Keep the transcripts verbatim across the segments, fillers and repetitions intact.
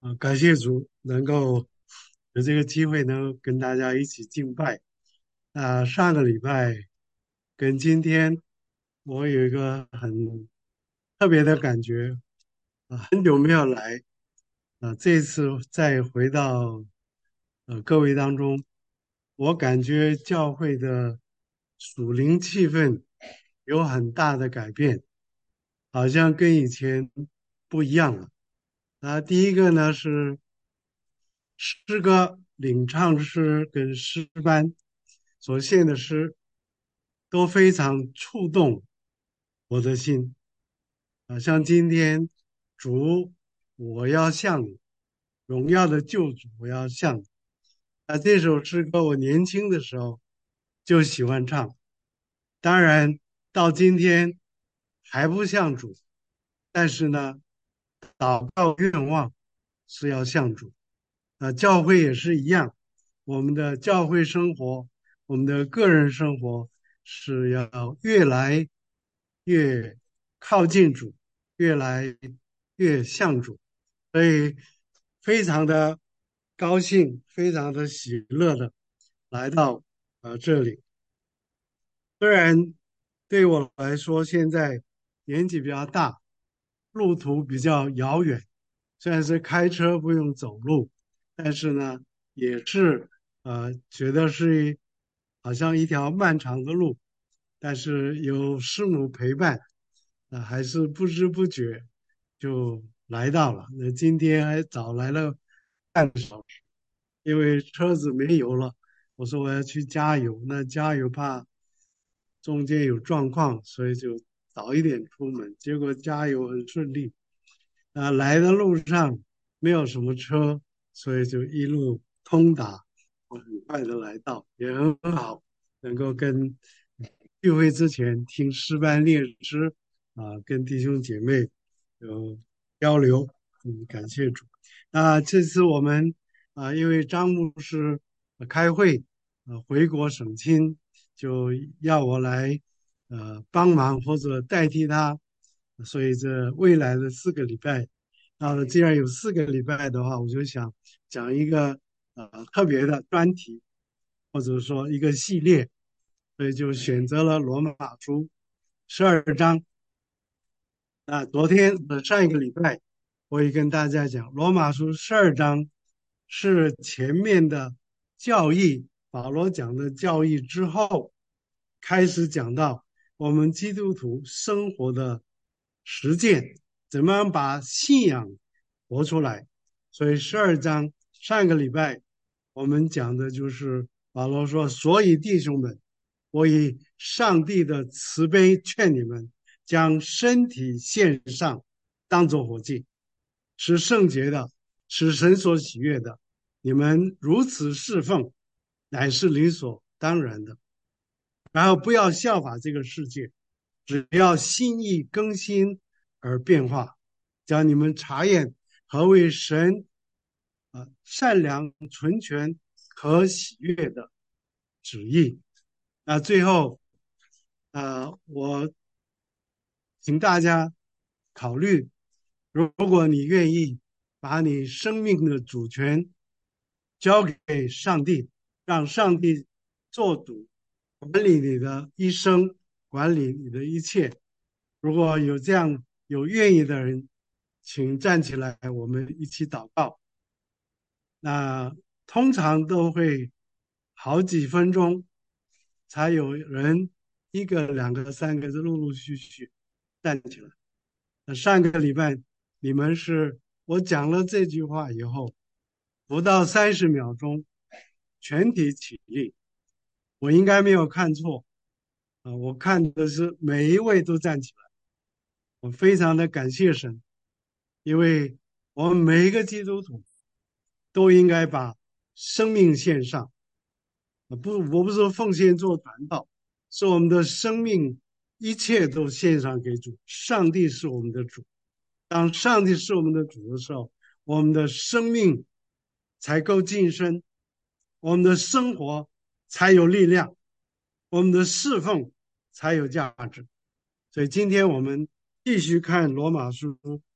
啊，感谢主能够有这个机会能跟大家一起敬拜。啊，上个礼拜跟今天，我有一个很特别的感觉。啊，很久没有来。啊，这次再回到呃各位当中，我感觉教会的属灵气氛有很大的改变，好像跟以前不一样了。啊，第一个呢是诗歌、领唱诗跟诗班所献的诗都非常触动我的心。啊，像今天主，我要向你荣耀的救主，我要向你。啊，这首诗歌我年轻的时候就喜欢唱，当然到今天还不像主，但是呢，祷告愿望是要向主。啊，教会也是一样，我们的教会生活，我们的个人生活是要越来越靠近主，越来越像主，所以非常的高兴，非常的喜乐的来到呃这里。虽然对我来说现在年纪比较大，路途比较遥远，虽然是开车不用走路，但是呢，也是呃觉得是一好像一条漫长的路，但是有师母陪伴，啊、还是不知不觉就来到了。那今天还早来了半个小时，因为车子没油了，我说我要去加油，那加油怕中间有状况，所以就早一点出门。结果加油很顺利。啊，来的路上没有什么车，所以就一路通达，我很快的来到，也很好，能够跟聚会之前听诗班列诗，啊，跟弟兄姐妹有交流。嗯，感谢主。那这次我们啊，因为张牧师呃开会，呃，回国省亲，就要我来呃帮忙或者代替他，所以这未来的四个礼拜，啊，既然有四个礼拜的话，我就想讲一个呃特别的专题，或者说一个系列，所以就选择了罗马书十二章。那昨天呃上一个礼拜，我也跟大家讲，罗马书十二章是前面的教义，保罗讲的教义之后，开始讲到我们基督徒生活的实践，怎么样把信仰活出来。所以十二章上个礼拜我们讲的就是保罗说，所以弟兄们，我以上帝的慈悲劝你们。将身体献上，当作活祭，是圣洁的，是神所喜悦的。你们如此侍奉，乃是理所当然的。然后不要效法这个世界，只要心意更新而变化，叫你们查验何为神啊善良、纯全、可喜悦的旨意。那最后，啊，我请大家考虑，如果你愿意把你生命的主权交给上帝，让上帝做主，管理你的一生，管理你的一切。如果有这样有愿意的人，请站起来，我们一起祷告。那通常都会好几分钟，才有人一个、两个、三个，就陆陆续续站起来。那上个礼拜你们是我讲了这句话以后，不到三十秒钟，全体起立。我应该没有看错啊，我看的是每一位都站起来。我非常的感谢神，因为我们每一个基督徒都应该把生命献上。啊，不，我不是说奉献做传道，是我们的生命一切都献上给主。上帝是我们的主，当上帝是我们的主的时候，我们的生命才够晋升，我们的生活才有力量，我们的侍奉才有价值。所以今天我们继续看罗马书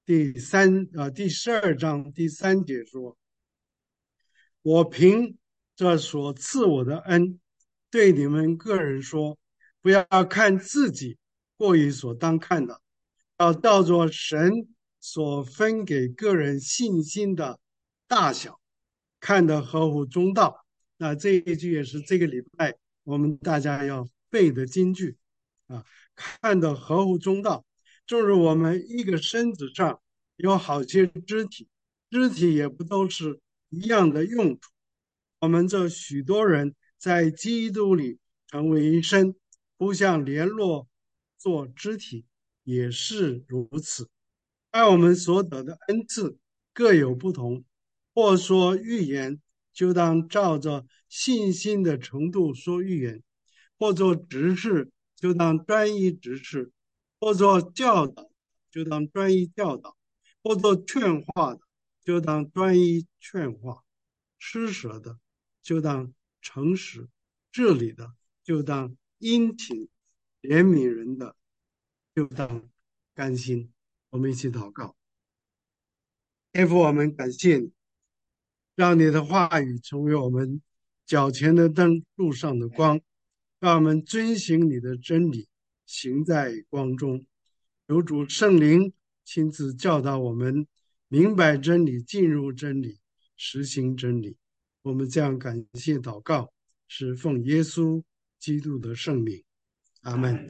第三啊第十二章第三节说：我凭这所赐我的恩，对你们个人说，不要看自己过于所当看的，要照着神所分给个人信心的大小，看得合乎中道。那这一句也是这个礼拜我们大家要背的金句啊，看得合乎中道。正如我们一个身子上有好些肢体，肢体也不都是一样的用处。我们这许多人在基督里成为一身，互相联络做肢体，也是如此。按我们所得的恩赐各有不同，或说预言，就当照着信心的程度说预言；或做执事，就当专一执事；或做教导，就当专一教导；或做劝化的，就当专一劝化；施舍的，就当诚实；治理的，就当殷勤；怜悯人的，就当甘心。我们一起祷告。天父，我们感谢你，让你的话语成为我们脚前的灯，路上的光，让我们遵行你的真理，行在光中。有主圣灵亲自教导我们明白真理，进入真理，实行真理。我们这样感谢祷告，是奉耶稣基督的圣名。阿门。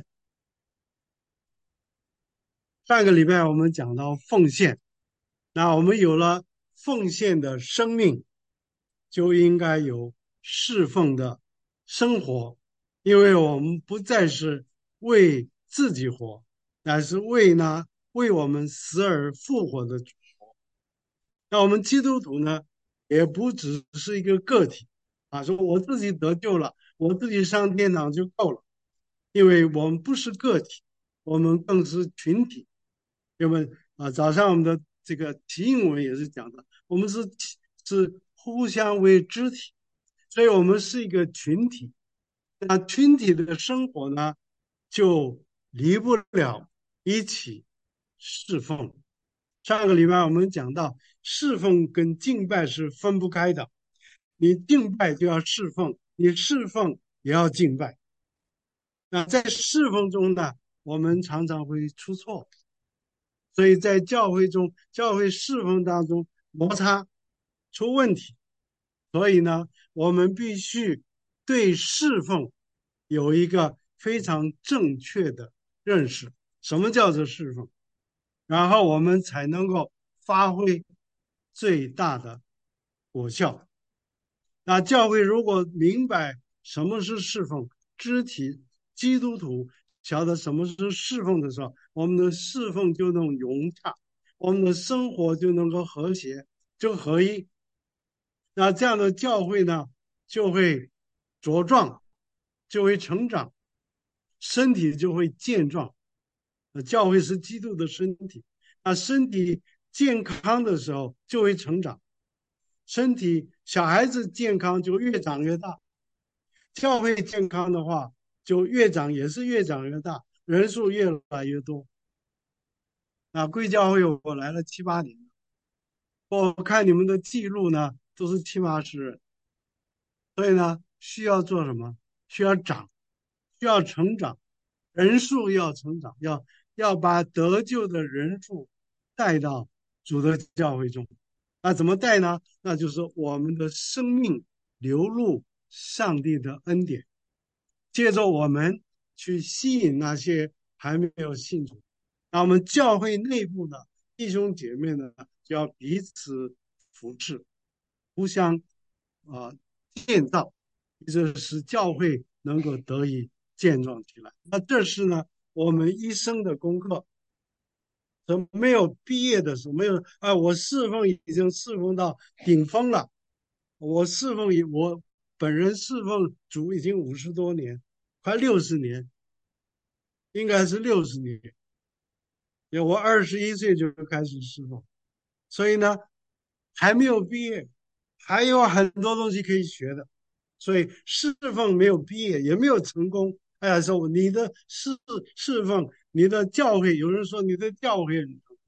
上个礼拜我们讲到奉献，那我们有了奉献的生命，就应该有侍奉的生活，因为我们不再是为自己活，乃是为呢为我们死而复活的主活。那我们基督徒呢，也不只是一个个体啊，说我自己得救了，我自己上天堂就够了，因为我们不是个体，我们更是群体。因为啊，早上我们的这个题英文也是讲的，我们是是互相为肢体，所以我们是一个群体。那群体的生活呢，就离不了一起侍奉。上个礼拜我们讲到，侍奉跟敬拜是分不开的，你敬拜就要侍奉，你侍奉也要敬拜。那在侍奉中呢，我们常常会出错。所以在教会中，教会侍奉当中摩擦出问题，所以呢，我们必须对侍奉有一个非常正确的认识，什么叫做侍奉，然后我们才能够发挥最大的果效。那教会如果明白什么是侍奉，肢体基督徒晓得什么是侍奉的时候，我们的侍奉就能融洽，我们的生活就能够和谐，就合一。那这样的教会呢，就会茁壮，就会成长，身体就会健壮。教会是基督的身体，那身体健康的时候就会成长，身体小孩子健康就越长越大，教会健康的话就越长也是越长越大，人数越来越多。啊，贵教会我来了七八年，我看你们的记录呢都是七八十人，所以呢需要做什么？需要长，需要成长，人数要成长，要要把得救的人数带到主的教会中。那怎么带呢？那就是我们的生命流入上帝的恩典，借着我们去吸引那些还没有信主。那我们教会内部的弟兄姐妹呢，就要彼此扶持，互相啊、呃、建造，这使教会能够得以健壮起来。那这是呢我们一生的功课。没有毕业的时候，没有啊，我侍奉已经侍奉到顶峰了。我侍奉已我本人侍奉主已经五十多年，快六十年，应该是六十年。因为我二十一岁就开始侍奉，所以呢，还没有毕业，还有很多东西可以学的。所以侍奉没有毕业，也没有成功。哎呀，说你的侍侍奉，你的教会，有人说你的教会很成功，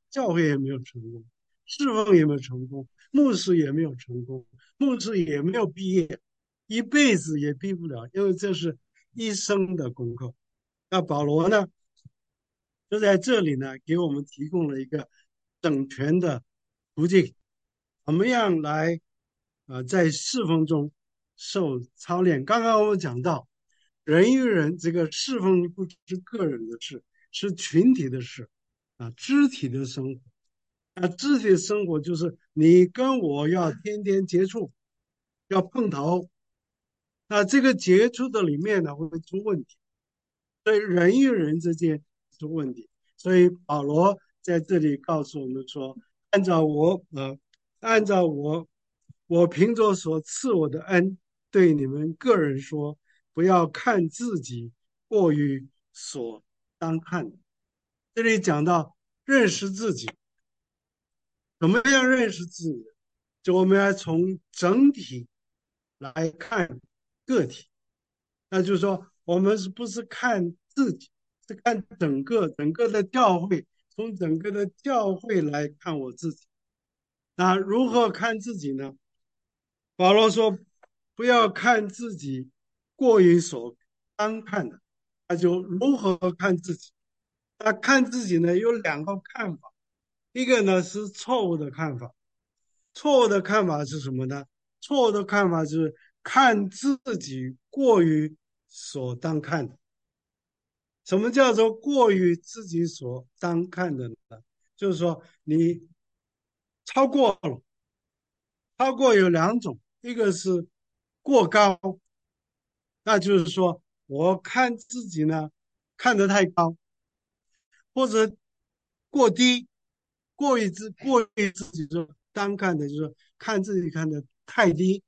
教会也没有成功，侍奉也没有成功，牧师也没有成功，牧师也没有毕业，一辈子也毕不了，因为这是一生的功课。那保罗呢，就在这里呢，给我们提供了一个整全的途径，怎么样来啊、在侍奉中受操练。刚刚我们讲到，人与人这个侍奉不是个人的事，是群体的事啊，肢体的生活。啊，肢体生活就是你跟我要天天接触，要碰头。那这个接触的里面呢，会出问题，所以人与人之间出问题。所以保罗在这里告诉我们说，按照我呃，按照我我凭着所赐我的恩，对你们个人说，不要看自己过于所当看的。这里讲到认识自己，怎么样认识自己？就我们要从整体来看个体，那就是说，我们是不是看自己，是看整个整个的教会，从整个的教会来看我自己。那如何看自己呢？保罗说，不要看自己过于所当看的，那就如何看自己？那看自己呢，有两个看法，一个呢是错误的看法。错误的看法是什么呢？错误的看法是看自己过于所当看的。什么叫做过于自己所当看的呢？就是说你超过了，超过有两种，一个是过高，那就是说我看自己呢看得太高，或者过低，过于自过于自己就单看的，就是看自己看得太低，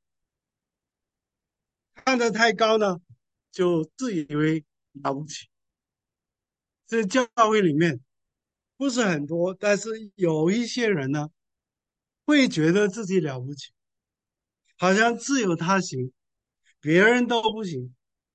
看得太高呢，就自以为了不起。这教会里面不是很多，但是有一些人呢，会觉得自己了不起，好像只有他行，别人都不行。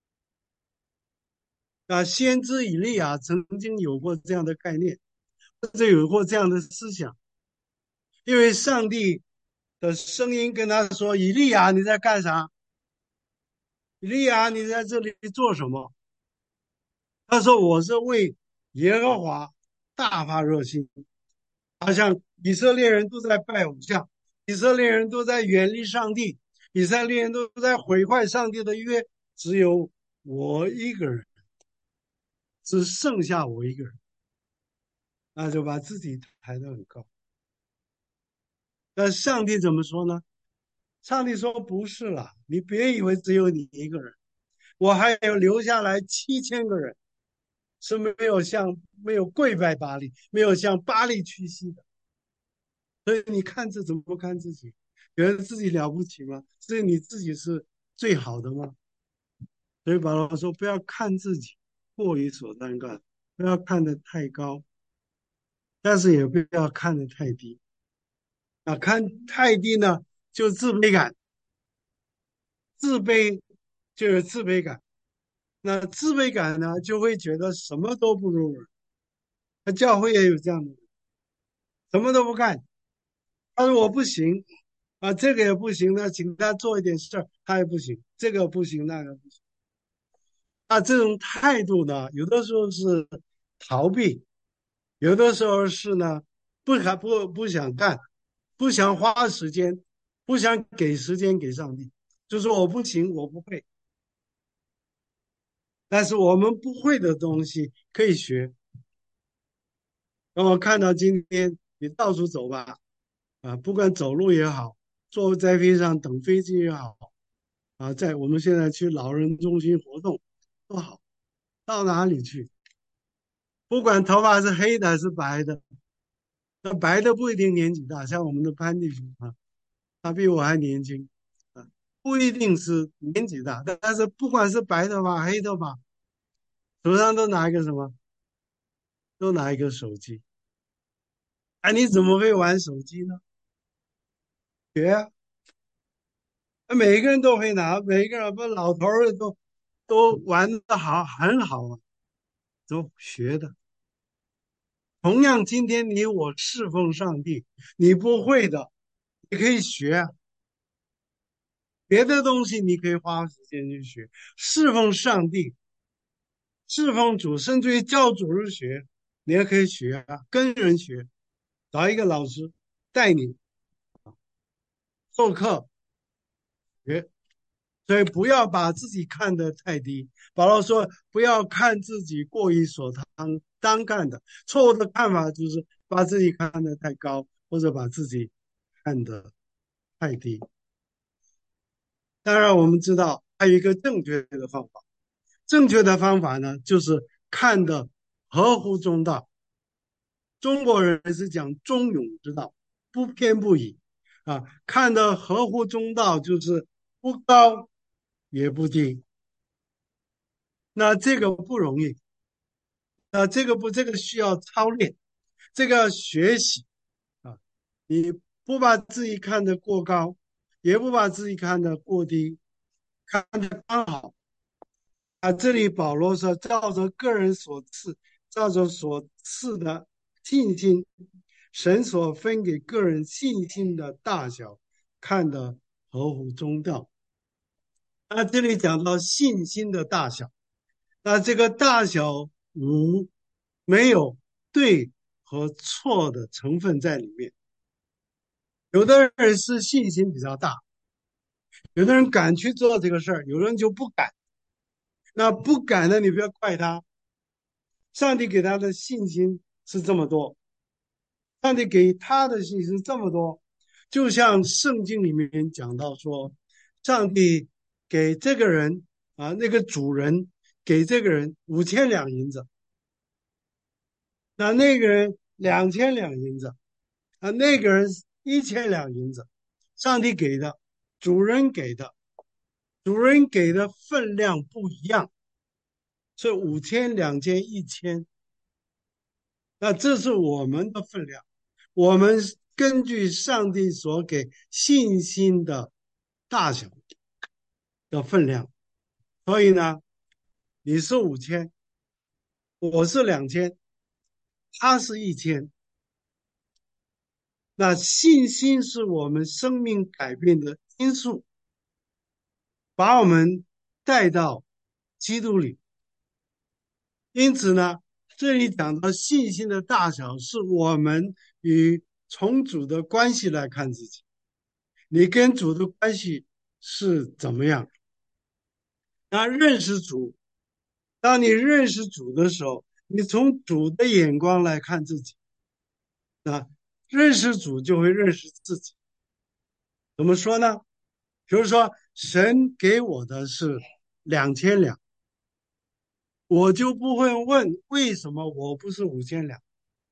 啊，先知以利亚曾经有过这样的概念，或者有过这样的思想，因为上帝的声音跟他说：“以利亚，你在干啥？以利亚，你在这里做什么？”他说：“我是为耶和华大发热心。”好像以色列人都在拜偶像，以色列人都在远离上帝，以色列人都在毁坏上帝的约，只有我一个人，只剩下我一个人，那就把自己抬得很高。但上帝怎么说呢？上帝说不是啦，你别以为只有你一个人，我还有留下来七千个人是没有向没有跪拜巴黎，没有向巴黎屈膝的。所以你看这怎么看自己？觉得自己了不起吗？所以你自己是最好的吗？所以保罗说，不要看自己过于所当看，不要看得太高，但是也不要看得太低。啊，看太低呢，就自卑感，自卑就有自卑感。那自卑感呢，就会觉得什么都不如人。那教会也有这样的人，什么都不干，他说我不行啊，这个也不行，那请他做一点事儿，他也不行，这个不行，那个不行。那这种态度呢，有的时候是逃避，有的时候是呢不想不不想干，不想花时间，不想给时间给上帝，就说我不行，我不会。但是我们不会的东西可以学。让我看到今天你到处走吧，啊，不管走路也好，坐在飞机上等飞机也好，啊，在我们现在去老人中心活动都好，到哪里去，不管头发是黑的还是白的，那白的不一定年纪大，像我们的潘弟兄啊，他比我还年轻，啊，不一定是年纪大，但但是不管是白头发黑头发，手上都拿一个什么，都拿一个手机。哎，你怎么会玩手机呢？学啊，每个人都会拿，每个人不老头儿都都玩的好，很好啊，都学的。 同样，今天你我侍奉上帝，你不会的，你可以学啊，别的东西你可以花时间去学。侍奉上帝，侍奉主，甚至于教主日学，你也可以学啊，跟人学，找一个老师带你授课学。所以不要把自己看得太低。保罗说，不要看自己过于所当当干的。错误的看法就是把自己看得太高，或者把自己看得太低。当然，我们知道还有一个正确的方法。正确的方法呢，就是看得合乎中道。中国人是讲中庸之道，不偏不倚啊。看得合乎中道，就是不高也不低。那这个不容易。那这个不，这个需要操练，这个要学习啊。你不把自己看得过高，也不把自己看得过低，看得刚好。啊，这里保罗说，照着个人所赐，照着所赐的信心，神所分给个人信心的大小，看得合乎中道。那这里讲到信心的大小，那这个大小无没有对和错的成分在里面。有的人是信心比较大，有的人敢去做这个事儿，有的人就不敢。那不敢的，你不要怪他。上帝给他的信心是这么多，上帝给他的信心这么多，就像圣经里面讲到说，上帝给这个人啊，那个主人给这个人五千两银子，那那个人两千两银子，啊，那个人一千两银子，上帝给的，主人给的，主人给的分量不一样，是五千、两千、一千，那这是我们的分量。我们根据上帝所给信心的大小的分量，所以呢，你是五千，我是两千，他是一千。那信心是我们生命改变的因素，把我们带到基督里。因此呢，这里讲到信心的大小，是我们与从主的关系来看自己。你跟主的关系是怎么样？那认识主，当你认识主的时候，你从主的眼光来看自己，啊，认识主就会认识自己。怎么说呢？比如说，神给我的是两千两，我就不会问为什么我不是五千两。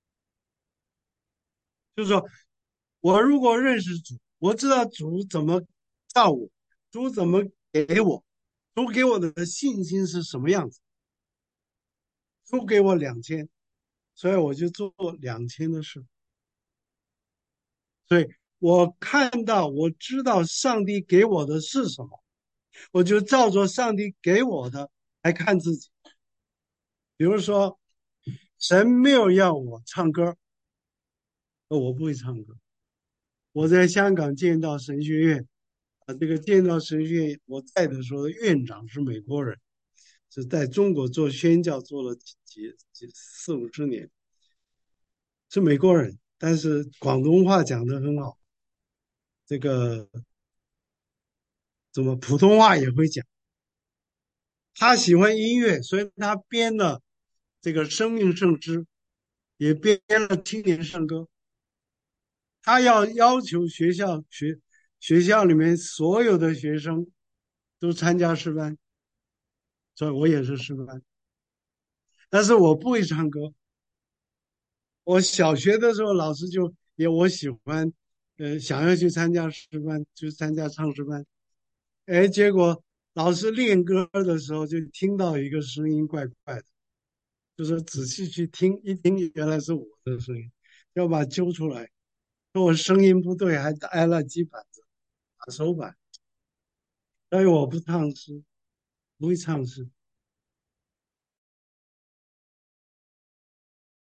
就是说，我如果认识主，我知道主怎么造我，主怎么给我，主给我的信心是什么样子，主给我两千，所以我就做两千的事。所以我看到，我知道上帝给我的是什么，我就照着上帝给我的来看自己。比如说，神没有要我唱歌，我不会唱歌。我在香港建道神学院，啊，这个建道神学院我在的时候，院长是美国人，是在中国做宣教做了几几几四五十年，是美国人，但是广东话讲得很好，这个怎么普通话也会讲。他喜欢音乐，所以他编了这个生命圣诗，也编了青年圣歌。他要要求学校学学校里面所有的学生都参加诗班，所以我也是诗班。但是我不会唱歌。我小学的时候，老师就也我喜欢，呃，想要去参加诗班，去参加唱诗班。哎，结果老师练歌的时候，就听到一个声音怪怪的，就是仔细去听，一听原来是我的声音，要把揪出来，说我声音不对，还挨了几板子，打手板。所以我不唱诗，不会唱诗。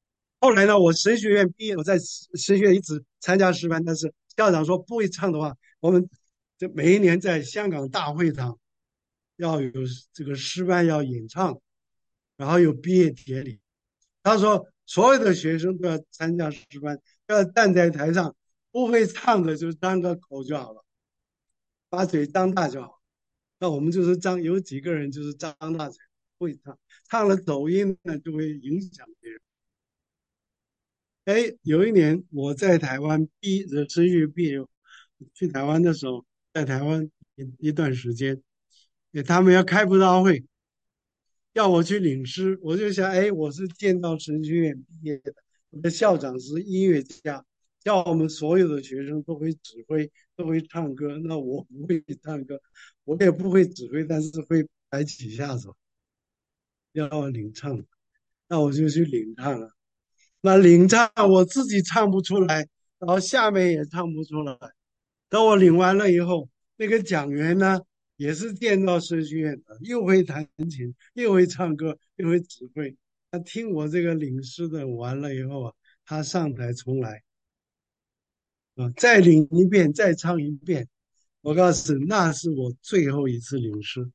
后来呢，我神学院毕业，我在神学院一直参加诗班，但是校长说不会唱的话，我们这每一年在香港大会堂要有这个诗班要演唱，然后有毕业典礼。他说所有的学生都要参加诗班，要站在台上，不会唱的就张个口就好了，把嘴张大就好。那我们就是张，有几个人就是张大嘴会唱，唱了走音呢就会影响别人。哎，有一年我在台湾毕呃持续毕业，去台湾的时候，在台湾一一段时间，哎，他们要开布道会，要我去领诗，我就想，哎，我是剑道神学院毕业的，我的校长是音乐家，叫我们所有的学生都会指挥，都会唱歌，那我不会唱歌，我也不会指挥，但是会摆几下子，要我领唱，那我就去领唱了。那领唱我自己唱不出来，然后下面也唱不出来。等我领完了以后，那个讲员呢，也是电到神学院的，又会弹琴，又会唱歌，又会指挥。他听我这个领诗的完了以后啊，他上台重来啊，再领一遍，再唱一遍。我告诉你，那是我最后一次领诗。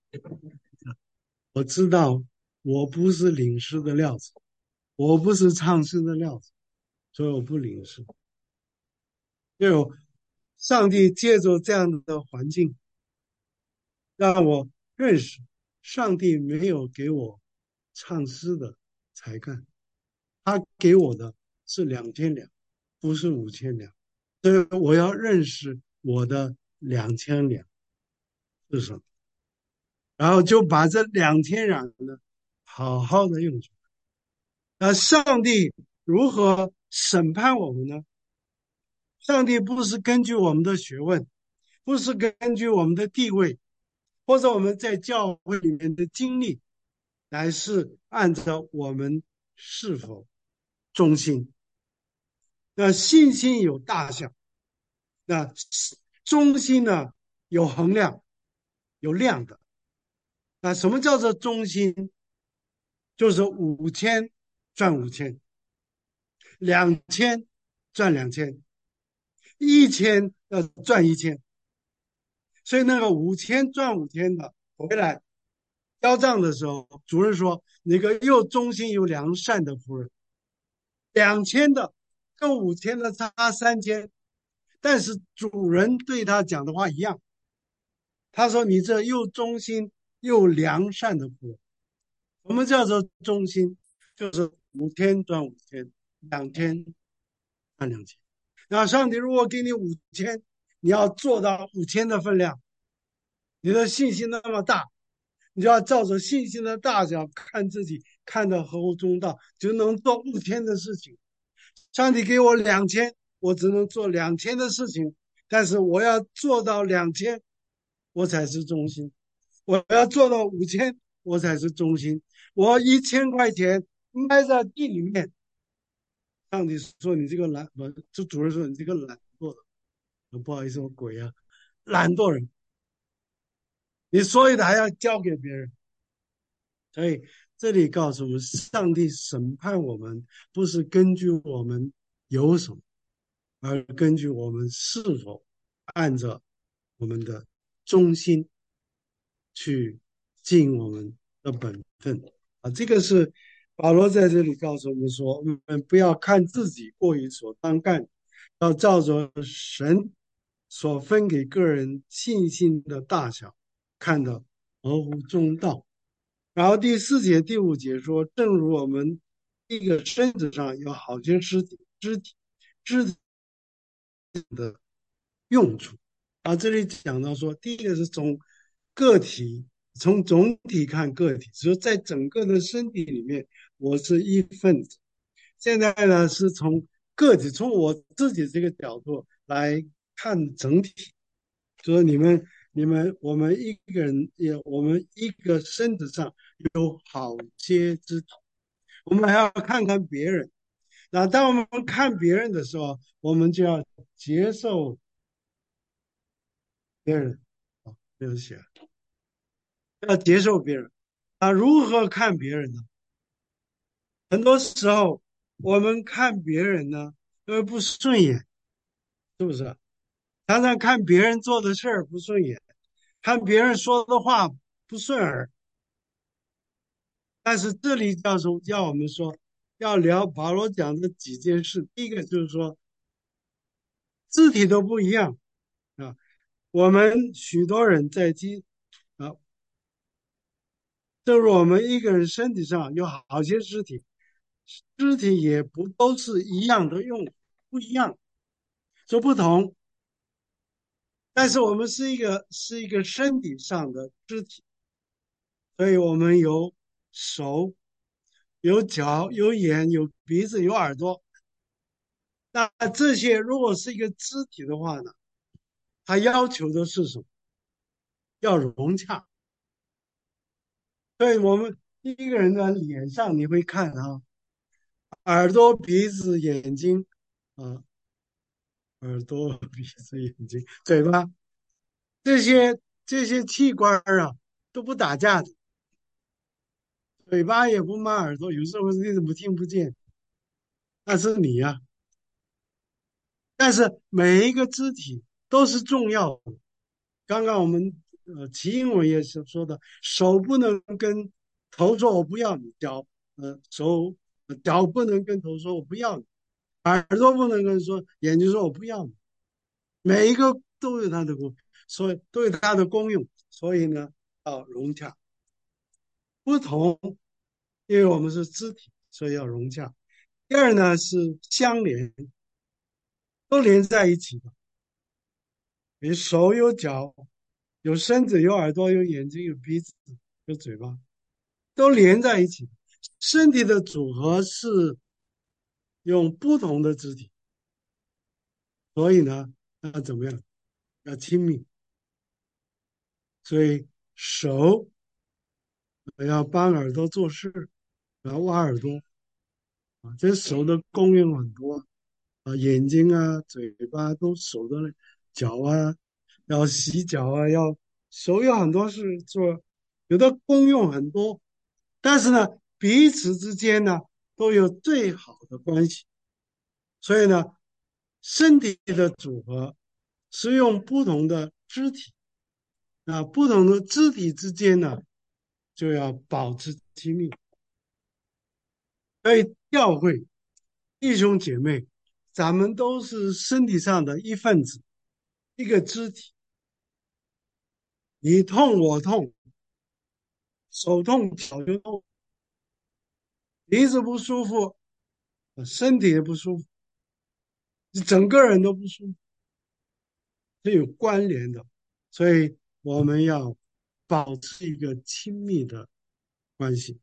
我知道我不是领诗的料子，我不是唱诗的料子，所以我不领诗。就上帝借着这样的环境，让我认识上帝没有给我唱诗的才干，他给我的是两千两，不是五千两。所以我要认识我的两千两是什么，然后就把这两千两呢好好的用出来。那上帝如何审判我们呢？上帝不是根据我们的学问，不是根据我们的地位，或者我们在教会里面的经历，乃是按照我们是否忠心。那信心有大小，那忠心呢有衡量，有量的。那什么叫做忠心？就是五千赚五千，两千赚两千，一千要赚一千。所以那个五千赚五千的回来交账的时候，主任说：“那个又忠心又良善的仆人，两千的跟五千的差三千，但是主人对他讲的话一样。他说：你这又忠心又良善的仆人，什么叫做忠心？就是五千赚五千，两千赚两千。那上帝如果给你五千，你要做到五千的分量，你的信心那么大。”你就要照着信心的大小看自己，看得合乎中道，就能做五千的事情。上帝给我两千，我只能做两千的事情，但是我要做到两千，我才是中心；我要做到五千，我才是中心。我一千块钱埋在地里面，上帝说你这个懒，不，这主任说你这个懒惰的，不好意思，我鬼啊，懒惰人，你所有的还要交给别人。所以这里告诉我们，上帝审判我们不是根据我们有什么，而根据我们是否按照我们的忠心去尽我们的本分啊。这个是保罗在这里告诉我们说，我们不要看自己过于所当干，要照着神所分给个人信心的大小，看得合乎中道。然后第四节、第五节说，正如我们一个身子上有好些肢体、肢体、肢体用处啊，这里讲到说，第一个是从个体，从总体看个体，说在整个的身体里面，我是一份子。现在呢，是从个体，从我自己这个角度来看整体，说你们、你们、我们一个人也，我们一个身子上有好些肢体，我们还要看看别人。那当我们看别人的时候，我们就要接受别人。啊，没有写，要接受别人。啊，如何看别人呢？很多时候。 我们看别人呢，因为不顺眼，是不是？常常看别人做的事儿不顺眼，看别人说的话不顺耳。但是这里教授叫我们说，要聊保罗讲的几件事。第一个就是说，肢体都不一样啊。我们许多人在基啊，正如我们一个人身体上有好些肢体，肢体也不都是一样的用，不一样，就不同。但是我们是一个是一个身体上的肢体，所以我们有手、有脚、有眼、有鼻子、有耳朵。那这些如果是一个肢体的话呢，它要求的是什么？要融洽。所以我们一个人的脸上你会看啊，耳朵、鼻子、眼睛啊，耳朵、鼻子、眼睛、嘴巴这些这些器官啊都不打架的，嘴巴也不骂耳朵，有时候你怎么听不见？那是你呀、但是每一个肢体都是重要的。刚刚我们呃齐英文也是说的，手不能跟头说我不要你，脚呃手呃脚不能跟头说我不要你，耳朵不能跟说眼睛说我不要你，每一个都有它的功，所以都有它的功用，所以呢要融洽。不同，因为我们是肢体，所以要融洽。第二呢是相连，都连在一起的，有手有脚，有身子有耳朵有眼睛有鼻子有嘴巴，都连在一起。身体的组合是用不同的肢体，所以呢要怎么样？要亲密。所以手要帮耳朵做事，要挖耳朵啊，这手的功用很多啊，眼睛啊、嘴巴都手的嘞，脚啊，要洗脚啊，要手有很多事做，有的功用很多，但是呢，彼此之间呢都有最好的关系，所以呢，身体的组合是用不同的肢体啊，不同的肢体之间呢就要保持亲密，所以教会弟兄姐妹，咱们都是身体上的一份子，一个肢体，你痛我痛，手痛脚就痛，鼻子不舒服，身体也不舒服，你整个人都不舒服，是有关联的，所以我们要保持一个亲密的关系，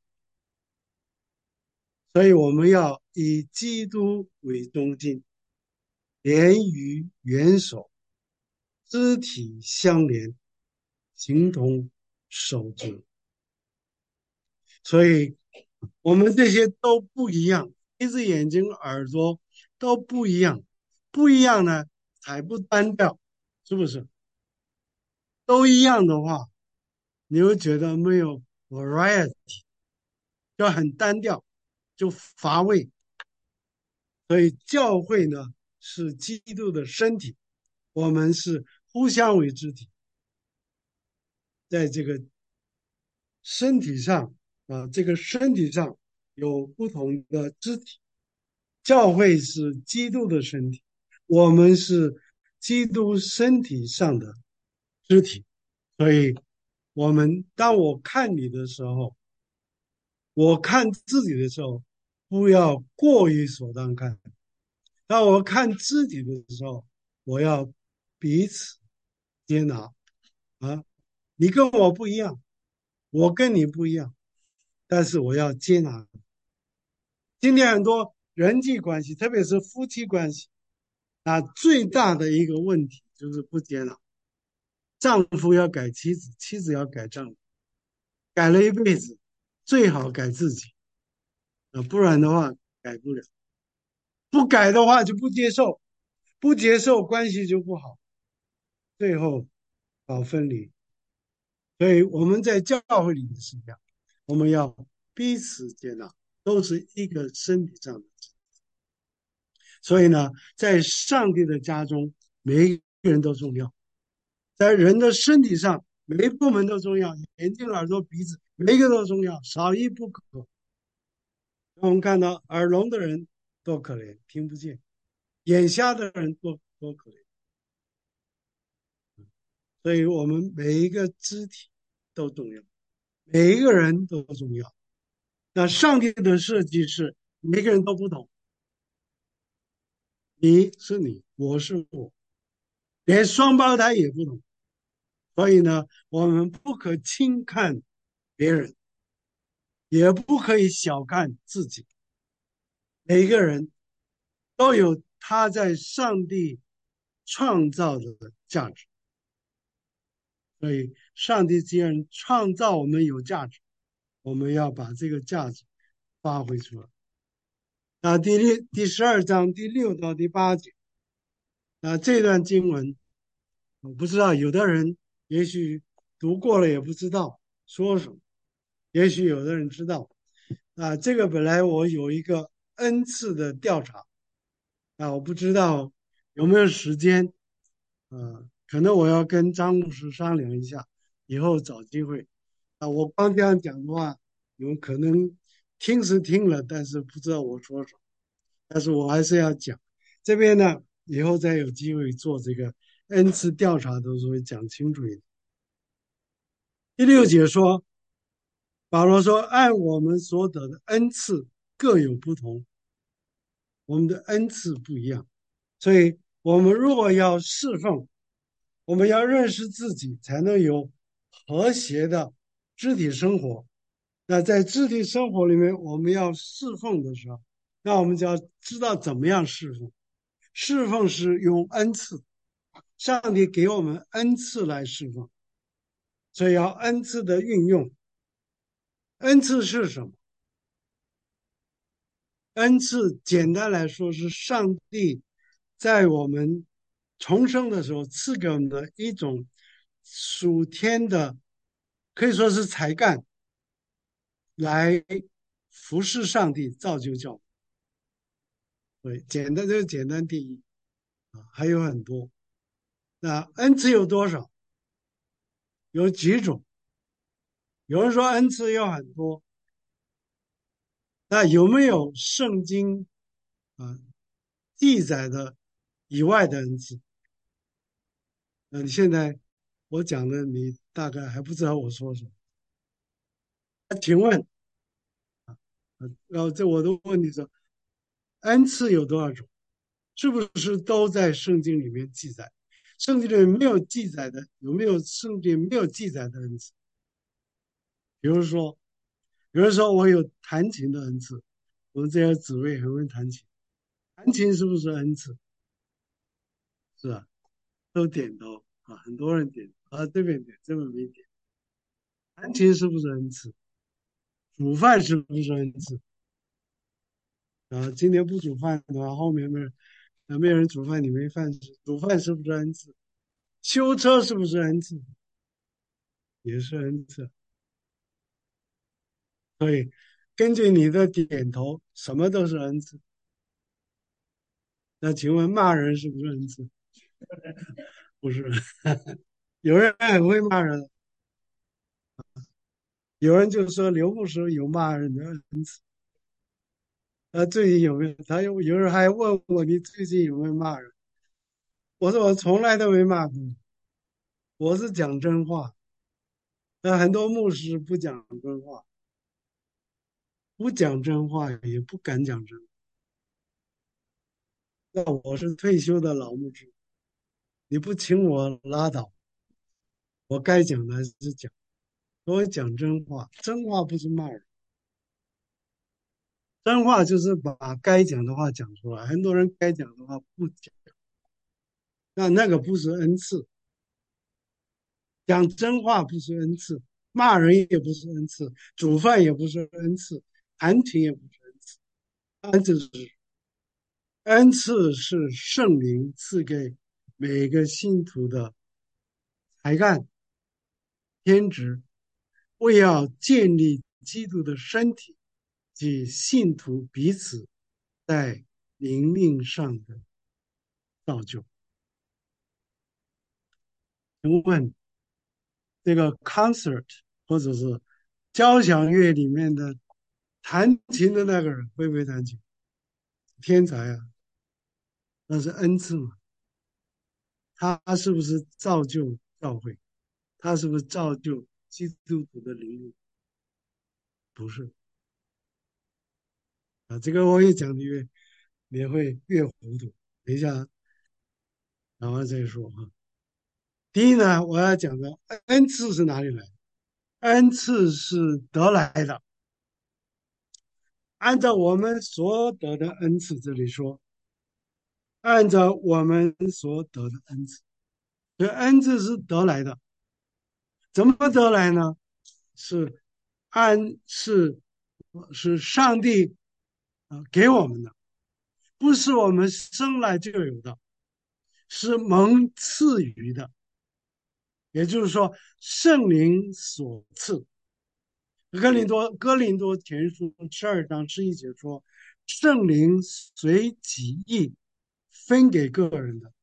所以我们要以基督为中心，连于元首，肢体相连，形同手足。所以我们这些都不一样，鼻子、眼睛、耳朵都不一样，不一样呢才不单调，是不是？都一样的话，你会觉得没有 variety，就很单调，就乏味。所以教会呢是基督的身体，我们是互相为肢体，在这个身体上啊，这个身体上有不同的肢体。教会是基督的身体，我们是基督身体上的肢体，所以，我们当我看你的时候，我看自己的时候，不要过于所当看；当我看自己的时候，我要彼此接纳啊。你跟我不一样，我跟你不一样，但是我要接纳。今天很多人际关系，特别是夫妻关系。啊，最大的一个问题就是不接纳，丈夫要改妻子，妻子要改丈夫，改了一辈子，最好改自己，啊，不然的话改不了，不改的话就不接受，不接受关系就不好，最后搞分离。所以我们在教会里面是这样，我们要彼此接纳，都是一个身体上的。 所以呢，在上帝的家中，每一个人都重要。在人的身体上，每一部门都重要，眼睛、耳朵、鼻子，每一个都重要，少一不可。我们看到耳聋的人多可怜，听不见；眼瞎的人多多可怜。所以我们每一个肢体都重要，每一个人都重要。那上帝的设计是每个人都不同，你是你，我是我，连双胞胎也不同。所以呢，我们不可轻看别人，也不可以小看自己。每一个人都有他在上帝创造的价值。所以，上帝既然创造我们有价值，我们要把这个价值发挥出来。那第六第十二章第六到第八节，那这段经文，我不知道有的人也许读过了也不知道说什么，也许有的人知道。啊，这个本来我有一个 N 次的调查，啊，我不知道有没有时间，啊，可能我要跟张牧师商量一下，以后找机会。啊，我光这样讲的话，你们可能听是听了，但是不知道我说什么。但是我还是要讲。这边呢，以后再有机会做这个 N 次调查的时候讲清楚一点。第六节说，保罗说，按我们所得的恩赐各有不同，我们的恩赐不一样，所以我们如果要侍奉，我们要认识自己，才能有和谐的肢体生活。那在肢体生活里面，我们要侍奉的时候，那我们就要知道怎么样侍奉。侍奉是用恩赐，上帝给我们恩赐来侍奉，所以要恩赐的运用。恩赐是什么？恩赐简单来说是上帝在我们重生的时候赐给我们的一种属天的，可以说是才干，来服侍上帝，造就教会。对，简单这个简单定义啊，还有很多。那恩赐有多少？有几种？有人说恩赐有很多，那有没有圣经啊记载的以外的恩赐？那你现在我讲的，你大概还不知道我说什么。那请问，然后这我都问你说，恩赐有多少种？是不是都在圣经里面记载？圣经里面没有记载的，有没有圣经没有记载的恩赐？比如说，有人说我有弹琴的恩赐，我们这些姊妹很会弹琴，弹琴是不是恩赐？是吧？都点头啊，很多人点啊，这边点，这边没点。弹琴是不是恩赐？煮饭是不是恩赐？啊，今天不煮饭的话，后面没人，啊，没有人煮饭，你没饭吃。煮饭是不是恩赐？修车是不是恩赐？也是恩赐。所以根据你的点头，什么都是恩赐。那请问骂人是不是恩赐？不是。有人很会骂人，有人就说刘牧师有骂人的恩赐。呃，最近有没有？他有有人还问我，你最近有没有骂人？我说我从来都没骂过，我是讲真话。那很多牧师不讲真话，不讲真话，也不敢讲真话。那我是退休的老牧师，你不请我拉倒，我该讲的还是讲。我讲真话，真话不是骂人，真话就是把该讲的话讲出来。很多人该讲的话不讲，那那个不是恩赐。讲真话不是恩赐，骂人也不是恩赐，煮饭也不是恩赐，弹琴也不是恩赐。恩赐是恩赐是圣灵赐给每个信徒的才干、天职，为要建立基督的身体及信徒彼此在灵命上的造就。请问这个 concert 或者是交响乐里面的弹琴的那个人会不会弹琴？天才啊，那是恩赐嘛？他是不是造就教会？他是不是造就基督徒的灵命？不是啊，这个我也讲的越也会越糊涂。等一下，然后再说哈。第一呢，我要讲的恩赐是哪里来的？恩赐是得来的。按照我们所得的恩赐，这里说，按照我们所得的恩赐，所以恩赐是得来的。怎么得来呢？是按是是上帝啊给我们的，不是我们生来就有的，是蒙赐予的。也就是说，圣灵所赐。哥林多哥林多前书十二章十一节说，圣灵随己意分给个人的，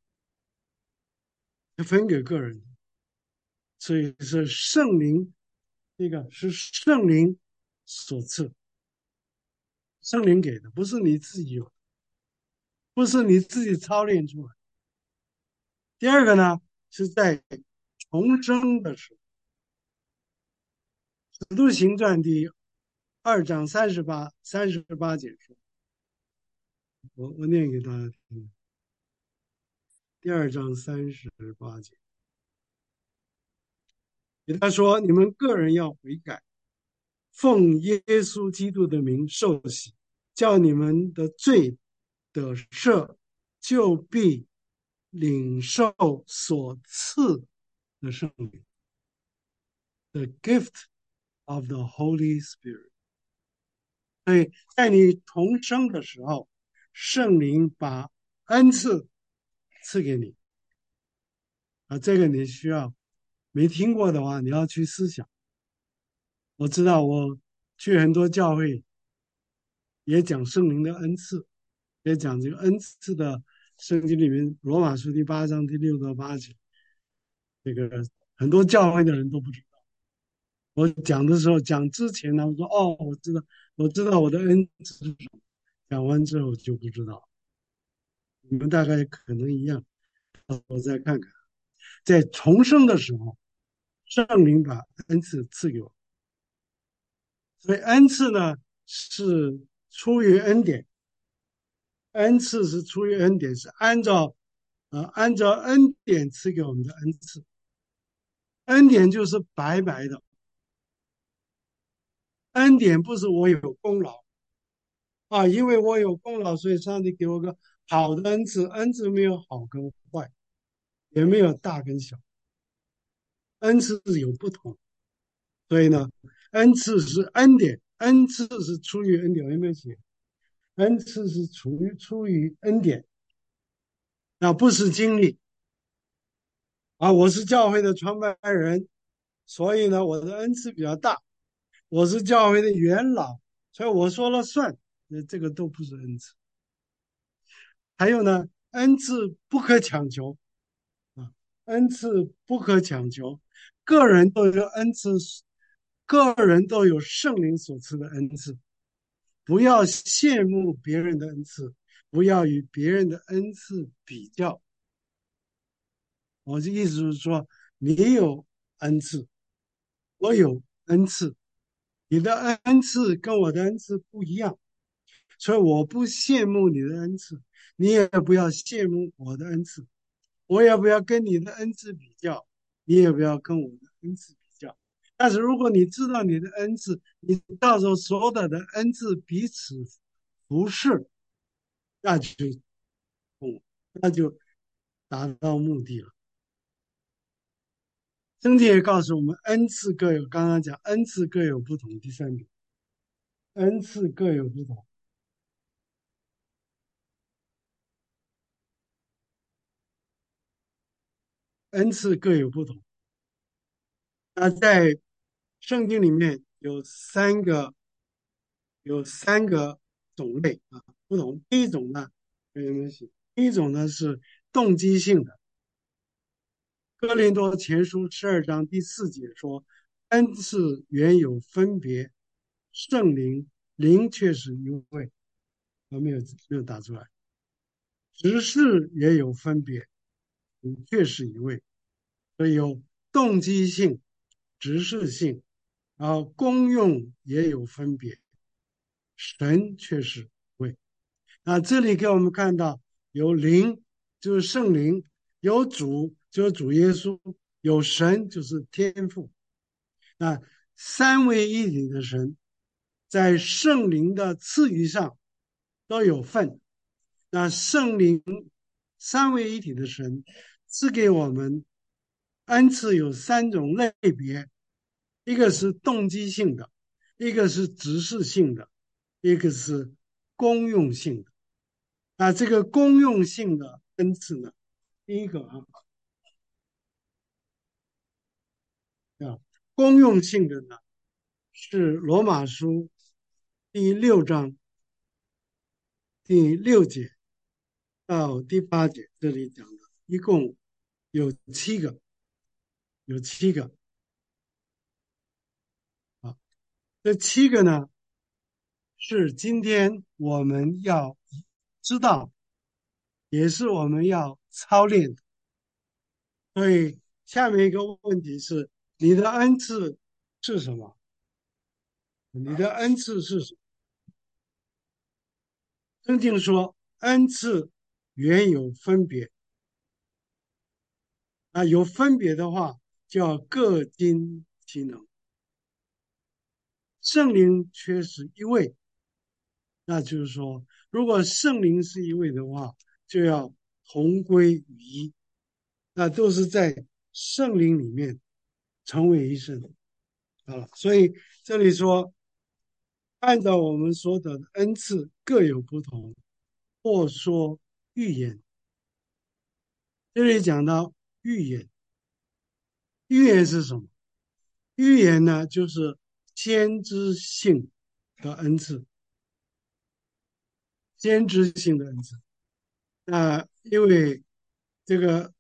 分给个人的，所以是圣灵，这个是圣灵所赐，圣灵给的，不是你自己有，不是你自己操练出来。第二个呢，是在重生的时候，《使徒行传》第二章三十八三十八节说，我我念给大家听。第二章三十八节，给他说：“你们个人要悔改，奉耶稣基督的名受洗，叫你们的罪得赦，就必领受所赐的圣灵，the gift of the Holy Spirit。”所以在你重生的时候，圣灵把恩赐赐给你啊，这个你需要没听过的话，你要去思想。我知道我去很多教会也讲圣灵的恩赐，也讲这个恩赐的圣经里面罗马书第八章第六到八节，这个很多教会的人都不知道。我讲的时候讲之前呢，我说哦，我知道，我知道我的恩赐是什么。讲完之后就不知道，你们大概可能一样。我再看看，在重生的时候，圣灵把恩赐赐给我，所以恩赐呢是出于恩典。恩赐是出于恩典，是按照呃按照恩典赐给我们的恩赐。恩典就是白白的，恩典不是我有功劳啊，因为我有功劳，所以上帝给我个好的恩赐。恩赐没有好跟坏，也没有大跟小，恩赐有不同。所以呢，恩赐是恩典，恩赐是出于恩典。我有没有写？恩赐是出于出于恩典，那不是经历啊。我是教会的创办人，所以呢，我的恩赐比较大。我是教会的元老，所以我说了算。那这个都不是恩赐。还有呢，恩赐不可强求啊，恩赐不可强求，个人都有恩赐，个人都有圣灵所赐的恩赐。不要羡慕别人的恩赐，不要与别人的恩赐比较。我的意思是说，你有恩赐，我有恩赐，你的恩赐跟我的恩赐不一样，所以我不羡慕你的恩赐，你也不要羡慕我的恩赐，我也不要跟你的恩赐比较，你也不要跟我的恩赐比较。但是如果你知道你的恩赐，你到时候所有的恩赐彼此服侍，那就嗯，那就达到目的了。圣经也告诉我们，恩赐各有，刚刚讲恩赐各有不同。第三点，恩赐各有不同，恩赐各有不同。那在圣经里面有三个有三个种类啊，不同。第一种呢给人们行。一种呢是动机性的，哥林多前书十二章第四节说，恩赐原有分别，圣灵灵却是一位，我没有没有打出来，执事也有分别，灵却是一位，所以有动机性、执事性，然后功用也有分别，神却是一位。那这里给我们看到有灵，就是圣灵；有主，就是主耶稣；有神，就是天父。那三位一体的神，在圣灵的赐予上都有份。那圣灵三位一体的神赐给我们恩赐有三种类别，一个是动机性的，一个是指示性的，一个是功用性的。那这个功用性的恩赐呢，第一个啊，啊，功用性的呢是罗马书第六章第六节到第八节这里讲的，一共有七个，有七个啊。这七个呢是今天我们要知道，也是我们要操练的。所以下面一个问题是：你的恩赐是什么？你的恩赐是什么？圣经说，恩赐原有分别，啊，有分别的话，叫各尽其能。圣灵却是一位，那就是说，如果圣灵是一位的话，就要同归于一，那都是在圣灵里面成为一圣好了。所以这里说，按照我们说的恩赐各有不同，或说预言。这里讲到预言，预言是什么？预言呢，就是先知性的恩赐，先知性的恩赐。那因为这个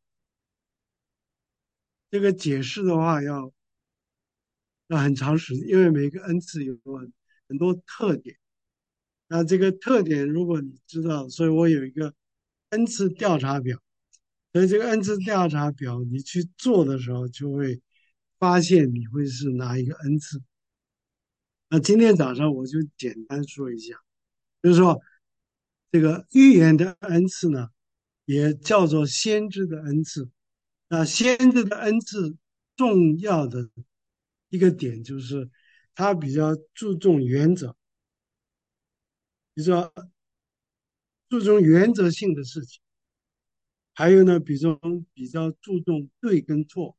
这个解释的话要要很长时间，因为每个恩赐有很很多特点。那这个特点如果你知道，所以我有一个恩赐调查表。所以这个恩赐调查表你去做的时候，就会发现你会是哪一个恩赐。那今天早上我就简单说一下，就是说这个预言的恩赐呢，也叫做先知的恩赐。那先知的恩赐重要的一个点就是，他比较注重原则，比如说注重原则性的事情，还有呢，比如比较注重对跟错。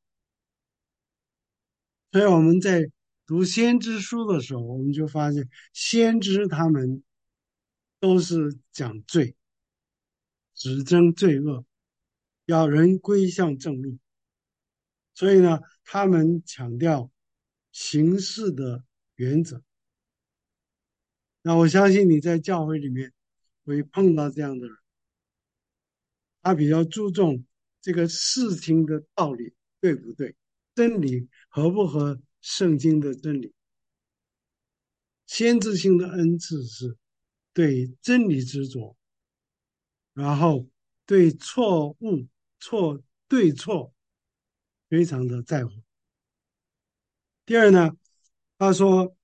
所以我们在读先知书的时候，我们就发现先知他们都是讲罪，指证罪恶，要人归向正路。所以呢，他们强调行事的原则。那我相信你在教会里面会碰到这样的人，他比较注重这个事情的道理对不对，真理合不合圣经的真理。先知性的恩赐是对真理执着，然后对错误、错对错非常的在乎。第二呢，他说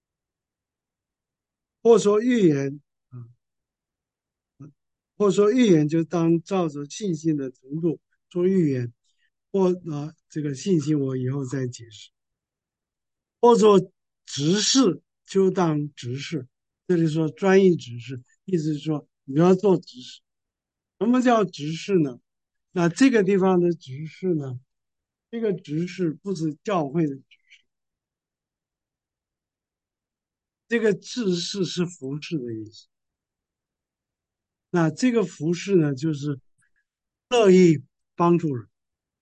或说预言啊，或者说预言就当照着信心的程度做预言，或啊这个信心我以后再解释。或者说执事就当执事，这里说专一执事，意思是说你要做执事。什么叫执事呢？那这个地方的执事呢？这个执事不是教会的执事，这个执事是服侍的意思。那这个服侍呢，就是乐意帮助人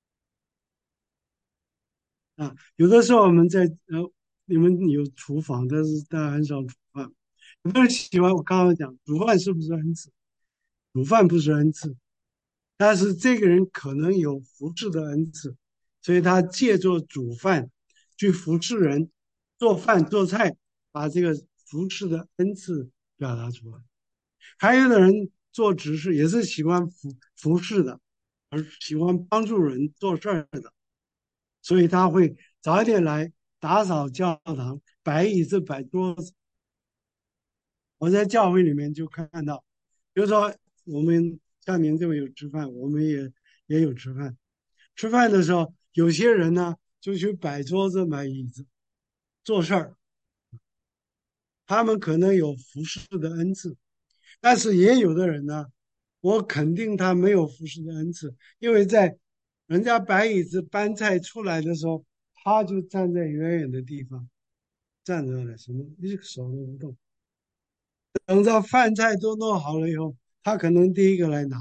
啊。有的时候我们在呃，你们有厨房，但是大家很少煮饭。有的人喜欢我刚刚讲煮饭是不是恩赐？ 煮饭不是恩赐，但是这个人可能有服侍的恩赐，所以他借助煮饭去服侍人，做饭做菜，把这个服侍的恩赐表达出来。还有的人做执事也是喜欢服服侍的，而喜欢帮助人做事儿的，所以他会早一点来打扫教堂，摆椅子、摆桌子。我在教会里面就看到，比如说我们像您这么有吃饭，我们也也有吃饭。吃饭的时候，有些人呢就去摆桌子、摆椅子，做事儿。他们可能有服侍的恩赐，但是也有的人呢，我肯定他没有服侍的恩赐，因为在人家摆椅子、搬菜出来的时候，他就站在远远的地方站着了，什么一个手都不动。等到饭菜都弄好了以后，他可能第一个来拿。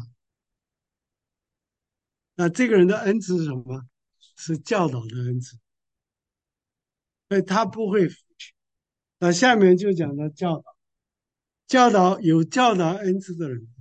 那这个人的恩赐是什么？是教导的恩赐，所以他不会服侍。那下面就讲到教导，教导有教导恩赐的人，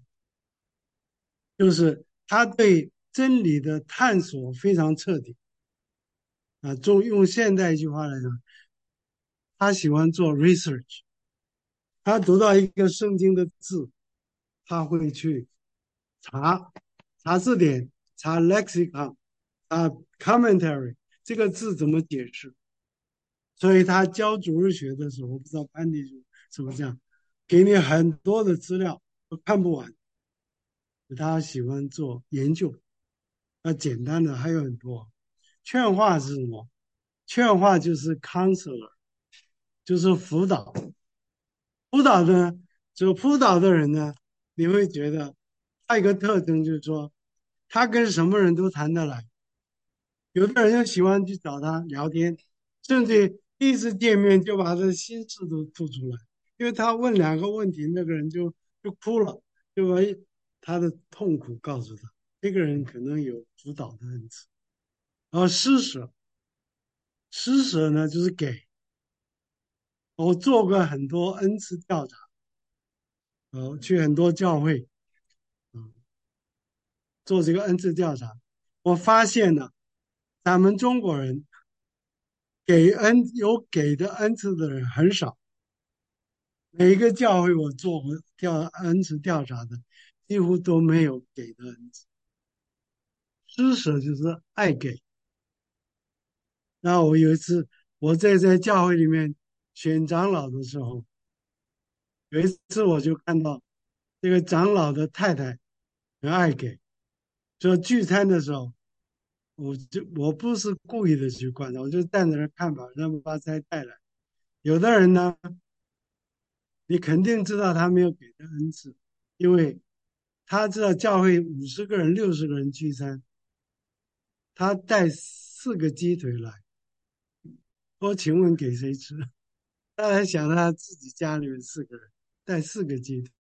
就是他对真理的探索非常彻底啊。中用现代一句话来讲，他喜欢做 research，他读到一个圣经的字，他会去查查字典、查 lexicon、查 commentary，这个字怎么解释。所以他教主日学的时候，我不知道潘迪主怎么讲，给你很多的资料都看不完。他喜欢做研究，那简单的还有很多。劝化是什么？劝化就是 counselor，就是辅导。辅导呢，就辅导的人呢，你会觉得他有一个特征，就是说他跟什么人都谈得来。有的人就喜欢去找他聊天，甚至第一次见面就把他的心事都吐出来，因为他问两个问题，那个人就就哭了，就把他的痛苦告诉他。这个人可能有辅导的恩赐。然后施舍，施舍呢就是给。我做过很多恩赐调查，呃，去很多教会，嗯，做这个恩赐调查，我发现呢，咱们中国人给恩有给的恩赐的人很少。每一个教会我做过调恩赐调查的，几乎都没有给的恩赐。施舍就是爱给。那我有一次我在在教会里面选长老的时候，有一次我就看到这个长老的太太很爱给，就聚餐的时候，我就我不是故意的去观察，我就站在那儿看吧，让他把菜带来。有的人呢，你肯定知道他没有给的恩赐，因为他知道教会五十个人、六十个人聚餐，他带四个鸡腿来，我请问给谁吃？他还想他自己家里面四个人带四个鸡腿，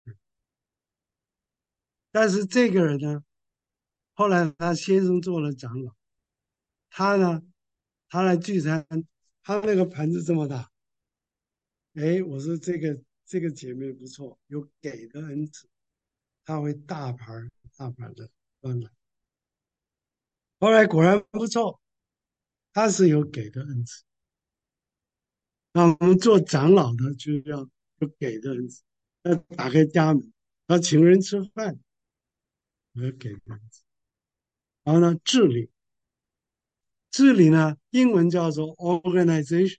但是这个人呢，后来他先生做了长老，他呢，他来聚餐，他那个盆子这么大，哎，我说这个这个姐妹不错，有给的恩赐，他会大盘儿大盘的端来。后来果然不错，他是有给的恩赐。那我们做长老的就要有给的恩赐，要打开家门，要请人吃饭，要给的恩赐。然后呢，治理，治理呢，英文叫做 organization，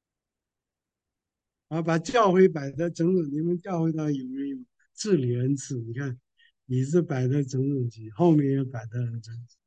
啊，把教会摆得整整。你们教会上有没有治理恩赐？你看，椅子摆得整整齐，后面也摆得很整齐，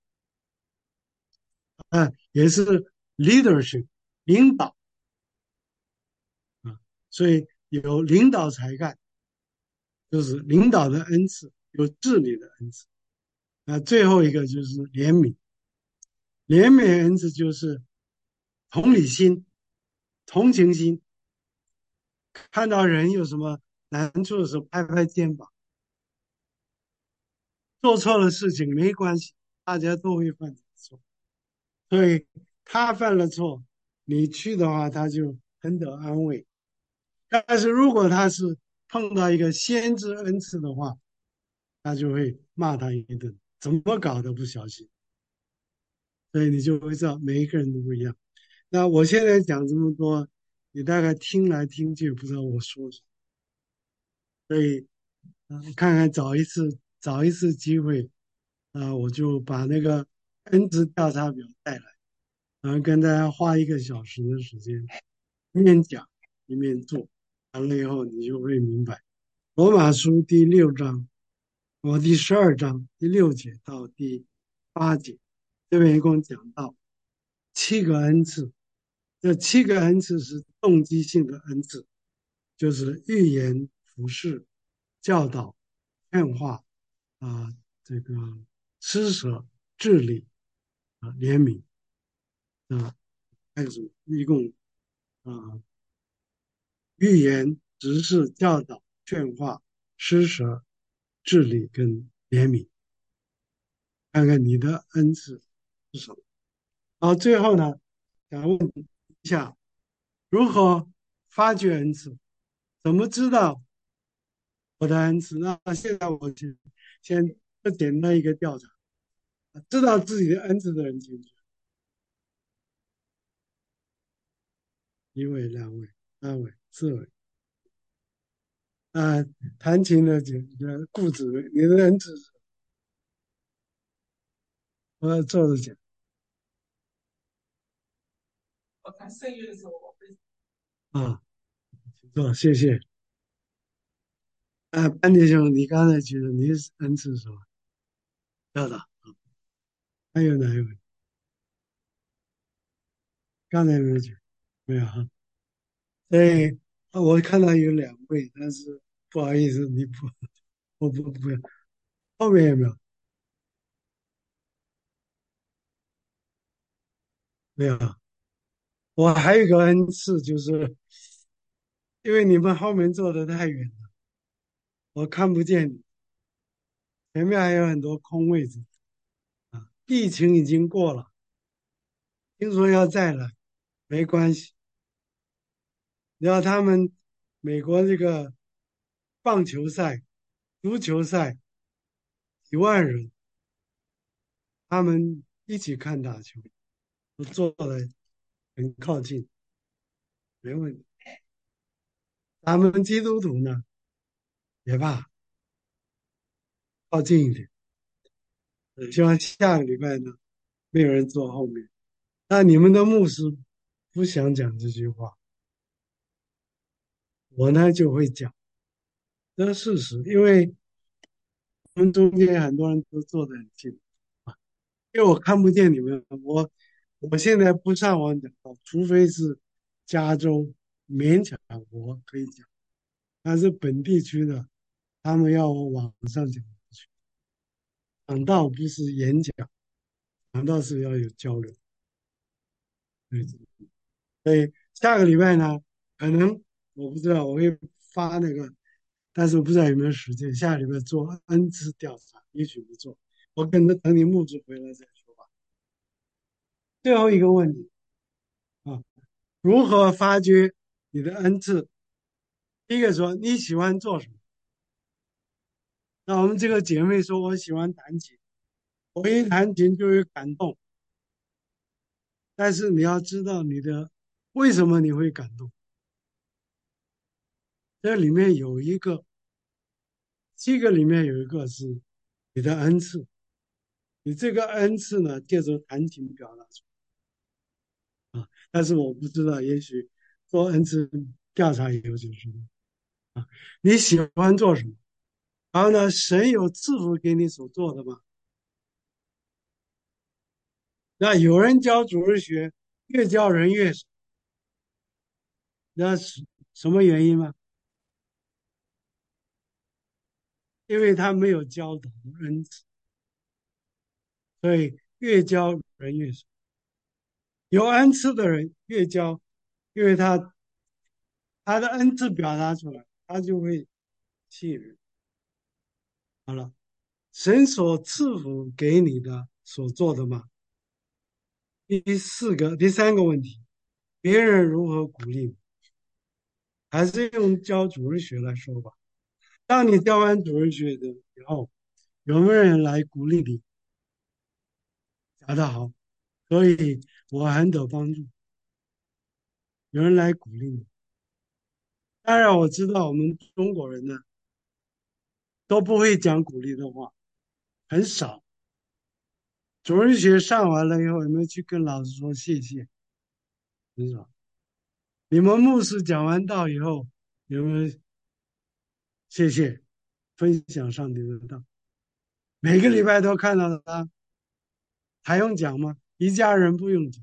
啊，也是 leadership 领导啊，所以有领导才干，就是领导的恩赐，有治理的恩赐。啊，最后一个就是怜悯，怜悯恩赐就是同理心、同情心，看到人有什么难处的时候，拍拍肩膀。做错了事情没关系，大家都会犯错，所以他犯了错，你去的话，他就很得安慰。但是如果他是碰到一个先知恩赐的话， 他就会骂他一顿，怎么搞的不小心，所以你就会知道每一个人都不一样。那我现在讲这么多，你大概听来听去不知道我说什么，所以嗯，看看找一次找一次机会，啊、我就把那个 N 值调查表带来，然后跟大家花一个小时的时间，一面讲一面做，完了以后你就会明白。罗马书第六章，我第十二章第六节到第八节，这边一共讲到七个恩赐，这七个恩赐是动机性的恩赐，就是预言、服饰、教导、劝化啊、这个施舍、治理啊、怜悯啊，还有什么？一共啊、预言、执事、教导、劝化、施舍、治理跟怜悯，看看你的恩赐是什么。然后最后呢，想问一下，如何发掘恩赐？怎么知道我的恩赐？那现在我先先做简单一个调查，知道自己的恩赐的人请举，一位、两位、三位、四位。啊，弹琴的请呃顾子位，你的恩赐是什么？我要坐着讲啊，请坐，谢谢。啊，班弟兄，你刚才举的，你是恩赐是什么？教导。还有哪一位？刚才有没有举？没有哈。所以啊我看到有两位，但是不好意思，你不，我不不要。后面有没有？没有。我还有一个恩赐，就是因为你们后面坐的太远了，我看不见你，前面还有很多空位置啊。疫情已经过了，听说要再来，没关系。然后他们美国这个棒球赛、足球赛几万人，他们一起看打球，都坐的很靠近，没问题。咱们基督徒呢也罢，靠近一点。呃希望下个礼拜呢没有人坐后面。那你们的牧师不想讲这句话，我呢就会讲这是事实，因为我们中间很多人都坐得很近啊，因为我看不见你们，我我现在不上网讲话，除非是加州勉强我可以讲，但是本地区的他们要我网上讲，讲道不是演讲，讲道是要有交流。对，所以下个礼拜呢，可能我不知道我会发那个，但是我不知道有没有时间。下个礼拜做 N 次调查，也许不做，我等着等你牧师回来再说吧。最后一个问题啊，如何发掘你的恩赐？第一个说你喜欢做什么？那我们这个姐妹说我喜欢弹琴，我一弹琴就有感动，但是你要知道你的为什么你会感动，这里面有一个七个里面有一个是你的恩赐，你这个恩赐呢，借着弹琴表达出来啊。但是我不知道，也许做恩赐调查以后就是啊，你喜欢做什么？然后呢，神有赐福给你所做的吗？那有人教主日学，越教人越少，那是什么原因吗？因为他没有教导恩赐，所以越教人越少。有恩赐的人越教，因为他他的恩赐表达出来，他就会吸引人。好了，神所赐福给你的所做的嘛。第四个、第三个问题，别人如何鼓励你？还是用教主日学来说吧。当你教完主日学的以后， 有没有人来鼓励你？讲得好，所以我很得帮助。有人来鼓励你。当然，我知道我们中国人呢都不会讲鼓励的话，很少。主日学上完了以后，有没有去跟老师说谢谢？很少。你们牧师讲完道以后，有没有谢谢分享上帝的道？每个礼拜都看到他，还用讲吗？一家人不用讲。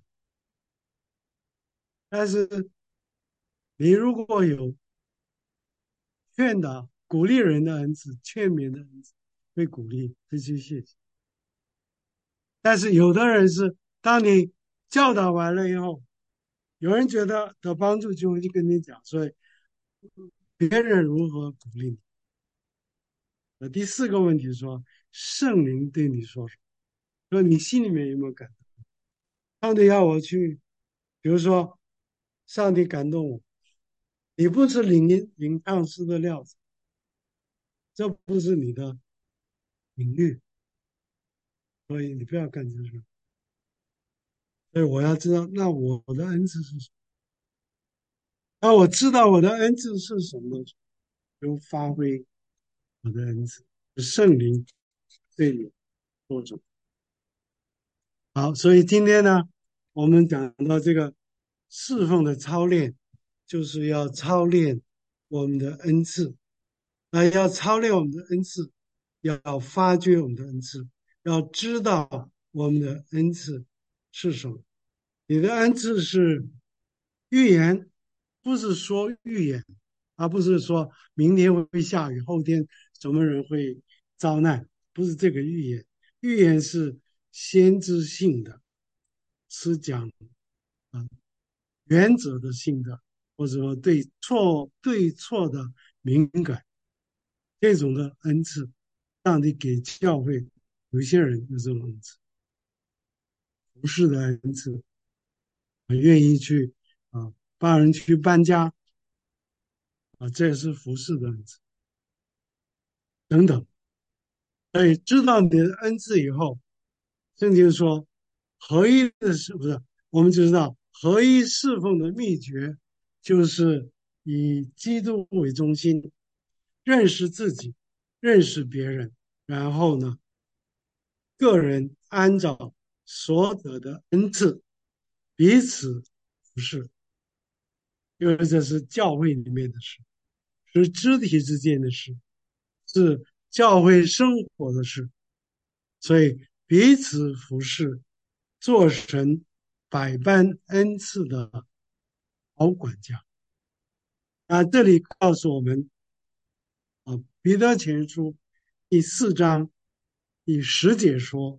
但是你如果有劝导、鼓励人的恩赐、劝勉的恩赐，会鼓励，会去谢谢。但是有的人是，当你教导完了以后，有人觉得的帮助，就会去跟你讲，所以别人如何鼓励你。那第四个问题说，圣灵对你说什么？说你心里面有没有感动？上帝要我去，比如说，上帝感动我，你不是领音领唱诗的料子，这不是你的领域，所以你不要干这事。所以我要知道，那我的恩赐是什么？当我知道我的恩赐是什么，就发挥我的恩赐。圣灵对你做主。好，所以今天呢，我们讲到这个侍奉的操练，就是要操练我们的恩赐。那要操练我们的恩赐，要发掘我们的恩赐，要知道我们的恩赐是什么。你的恩赐是预言，不是说预言，而不是说明天会下雨，后天什么人会遭难，不是这个预言。预言是先知性的，是讲啊原则的性的，或者说对错对错的敏感，这种的恩赐，上帝给教会有一些人有这种恩赐，服侍的恩赐，很愿意去啊帮人去搬家啊，这也是服侍的恩赐等等。所以知道你的恩赐以后，圣经说合一的是不是？我们就知道合一侍奉的秘诀就是以基督为中心，认识自己，认识别人，然后呢，个人按照所得的恩赐彼此服侍，因为这是教会里面的事，是肢体之间的事，是教会生活的事，所以彼此服侍，做神百般恩赐的好管家。那这里告诉我们啊，彼得前书第四章第十节说，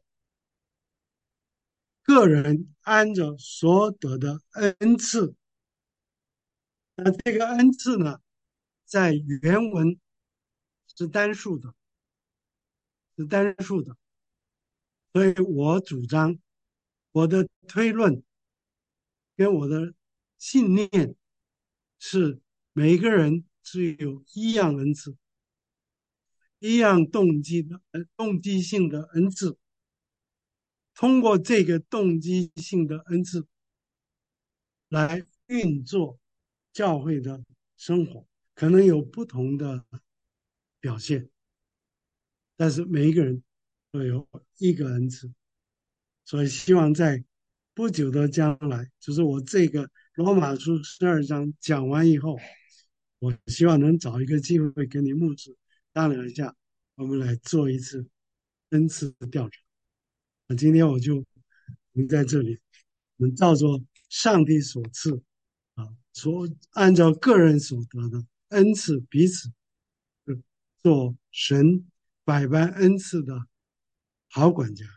个人按着所得的恩赐，那这个恩赐呢，在原文是单数的，是单数的，所以我主张我的推论跟我的信念是每个人只有一样恩赐，一样动机的呃动机性的恩赐，通过这个动机性的恩赐来运作教会的生活，可能有不同的表现，但是每一个人都有一个恩赐，所以希望在不久的将来，就是我这个罗马书十二章讲完以后，我希望能找一个机会跟你牧师商量一下，我们来做一次恩赐的调查。那今天我就停在这里，我们照着上帝所赐啊，所按照个人所得的恩赐彼此做神百般恩赐的好管家。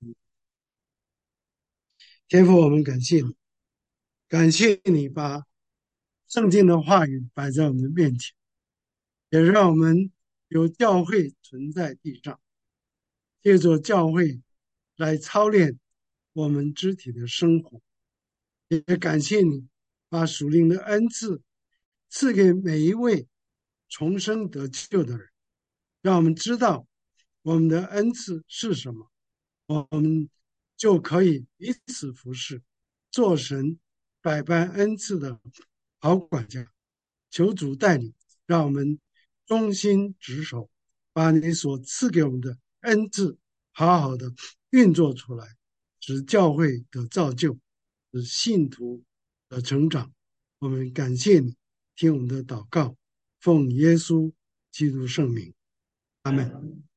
天父，我们感谢你，感谢你把圣经的话语摆在我们的面前，也让我们有教会存在地上，借着教会来操练我们肢体的生活。也感谢你把属灵的恩赐赐给每一位重生得救的人，让我们知道我们的恩赐是什么，我们就可以彼此服侍，做神百般恩赐的好管家。求主带领，让我们忠心职守，把你所赐给我们的恩赐好好的运作出来，使教会的造就，使信徒的成长。我们感谢你，听我们的祷告，奉耶稣基督圣名，阿门。